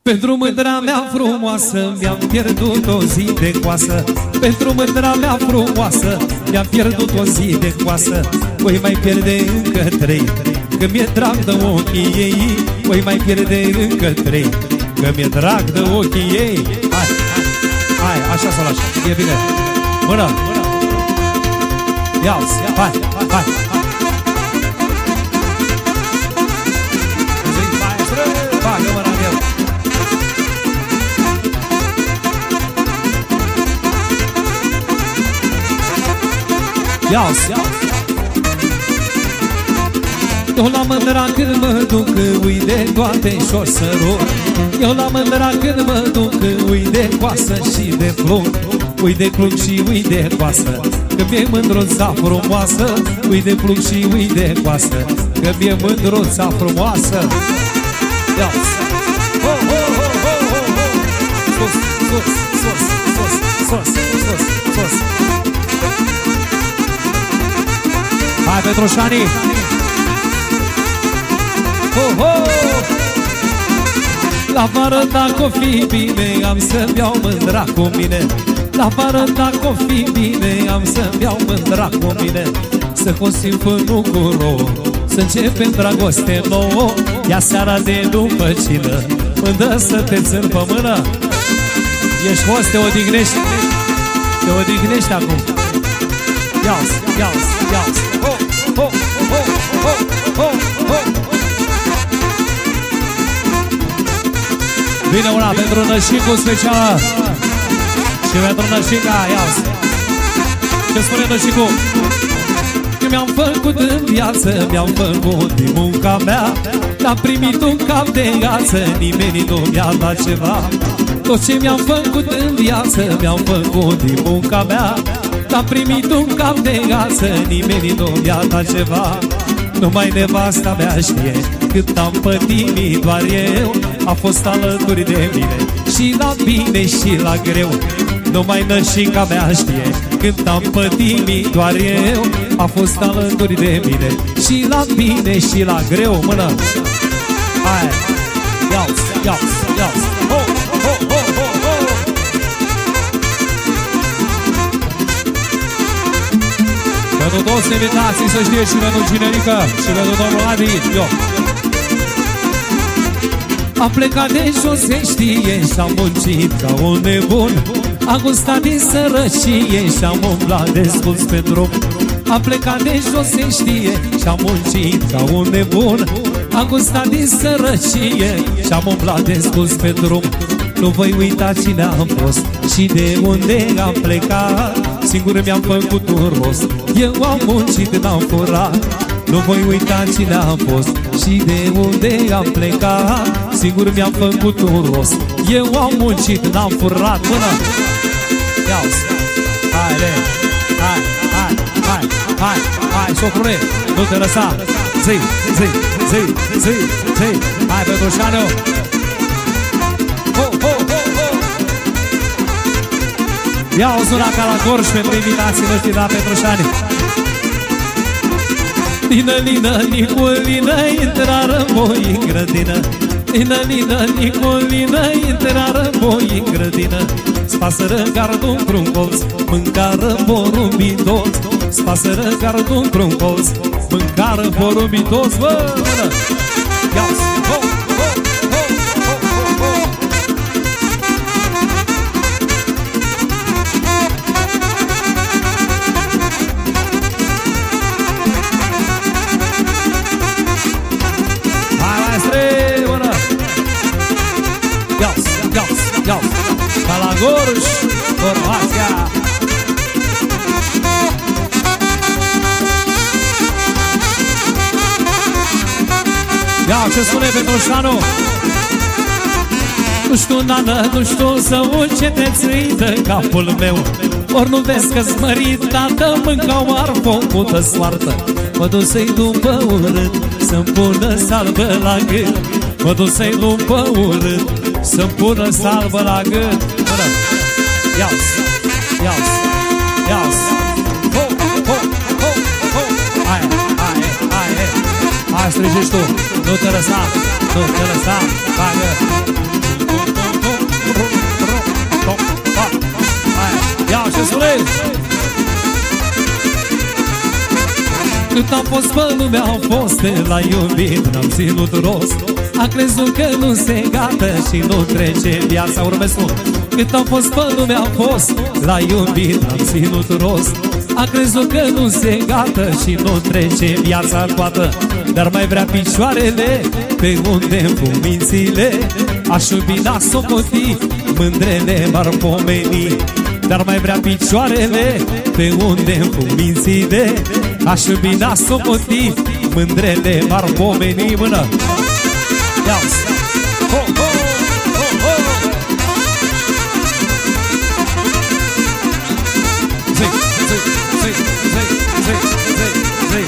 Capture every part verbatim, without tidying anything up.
Pentru mândra mea frumoasă mi-am pierdut o zi de coasă. Pentru mândra mea frumoasă mi-am pierdut o zi de coasă. Voi mai pierde încă trei, că mi-e drag de ochii ei. Voi mai pierde încă trei, că mi-e drag de ochii ei. Hai, hai, hai, așa să o lași, e bine. Mână, ia-ți, hai, hai, hai. Bagă mâna în el. Ia-ți, eu la mândra când mă duc, ui de toate și-o sărut. Eu la mândra când mă duc, ui de coasă și de plug. Ui de plug și ui de coasă, că mi-e mândruța frumoasă. Ui de plug și ui de coasă, că mi-e mândruța frumoasă. Ia-ți, ho, ho, ho, ho, ho, ho. Sus, sus, sus, sus, sus, sus, sus. Hai, Petrușani! Ho, ho! La vară dacă o fi bine, am să-mi iau mândra cu mine. La vară dacă o fi bine, am să-mi iau mândra cu mine. Să cosim fânul cu rouă, să începem dragoste nouă. Ia seara de după cină, mândră să te țin pe mână. Ești fost, te odihnești, te odihnești acum. Ia-ți, ia-ți, ia-ți. Ho, ho, ho, ho, ho, ho. Vine una pentru nășicul specială și pentru nășica, ia-ți. Ce spune nășicul? Că mi-am făcut în viață, mi-am făcut din munca mea. N-am primit un cap de gheață, nimeni nu mi-a dat ceva. Tot ce mi-am făcut în viață, mi-am făcut din munca mea. N-am primit un cap de gheață, nimeni nu mi-a dat ceva. Numai nevasta mea știe cât am pătimit, doar eu a fost alături de mine, și la bine și la greu. Numai nășica mea știe cât am pătimit, doar eu a fost alături de mine, și la bine și la greu. Mână! Hai! Ia-ți, ia-ți, ia-ți! Ho, ho, ho, ho, ho! Pentru toți invitații să știe și pentru Cinerică și pentru domnul Adi, eu. Am plecat de jos, se știe, și-am muncit ca un nebun. Am gustat din sărăcie și-am umblat desculț pe drum. Am plecat de jos, se știe, și-am muncit ca un nebun. Am gustat din sărăcie și-am umblat desculț pe drum. Nu voi uita cine am fost și de unde am plecat. Singur mi-am făcut un rost, eu am muncit, n-am furat. Nu voi uita cine am fost și de unde am plecat. Singur mi-am făcut un rost, eu am muncit, n-am furat. Până! Ia-ți! Hai, re! Hai, hai, hai, hai, hai, socrule! Nu te lăsa! Zi, zi, zi, zi, zi! Hai, Petrușanu! Ho, ho, ho, ho! Ia-o zona ca la Gorj pentru invitații noștri la Petrușani! Lină, lină, Nicolină, intrară voi în grădină. Lină, lină, Nicolină, intrară voi în grădină. Spaseră gardul într-un colț, mâncară porumbii toți. Spaseră gardul într-un colț, mâncară porumbii toți. Bă, mână! Ia-ți! Ho, ho, ho, ho, ho, ho! Hai, maestre, mână! Ia-ți, ia-ți, ia-ți! Ca la Gorj, Horvația! Ia, ce spune Petrușanu? Nu știu, nană, nu știu să uit ce te țâită capul meu. Ori nu vezi că-s mărit, tată, mâncau ar făcută soartă. Mă duc să-i după urât, să-mi pună salvă la gât. Mă duc să-i după urât, să-mi pună salvă la gât. Până! Ia-ți! Ia-ți! Ia-ți! Ho! Ho! Ho! Ho! Hai! Hai! Hai! Hai, strigești tu! Nu te lăsa! Nu te lăsa! Bagă! Cât am fost pe lume au fost, l-a iubit, n-am ținut rost. A crezut că nu se gata și nu trece viața. Urmesc mult. Cât am fost pe lume au fost, l-a iubit, n-am ținut rost. A crezut că nu se gata și nu trece viața coată. Dar mai vrea picioarele pe unde-mi pun mințile. Aș iubi n-a socoti, mândrele m-ar pomeni. Dar mai vrea picioarele pe unde-mi pun mințile. Aș iubi n-a socoti, mândrele m-ar pomeni. Mână! Ia-ți! Ho, ho, ho, ho! Zi, zi, zi, zi, zi, zi, zi.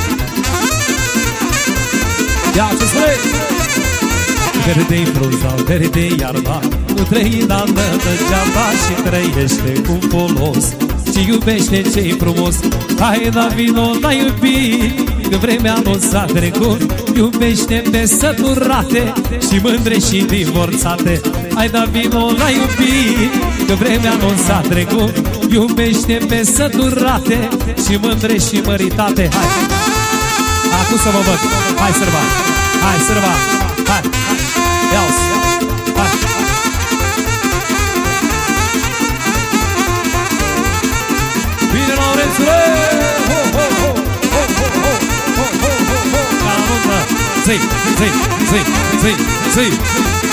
Ia ce spune! Verde-i frunza, verde-i iarba, nu trăi n-andă degeaba și trăiește cu folos. Și iubește ce-i frumos. Hai, da, vino, n-ai iubit, că vremea nu s-a trecut. Iubește pe săturate și mândre și divorțate. Hai, da, vino, n-ai iubit, că vremea nu s-a trecut. Iubește pe săturate și mândre și măritate. Hai! Acum să vă văd. Hai, sărba! Hai, sărba! Hai! Ia-ți! Hai! Bine, Laurențule! Ho, ho, ho! Ho, ho, ho! Ho, ho, ho, ho! Ca la muncă! Zi, zi, zi, zi, zi!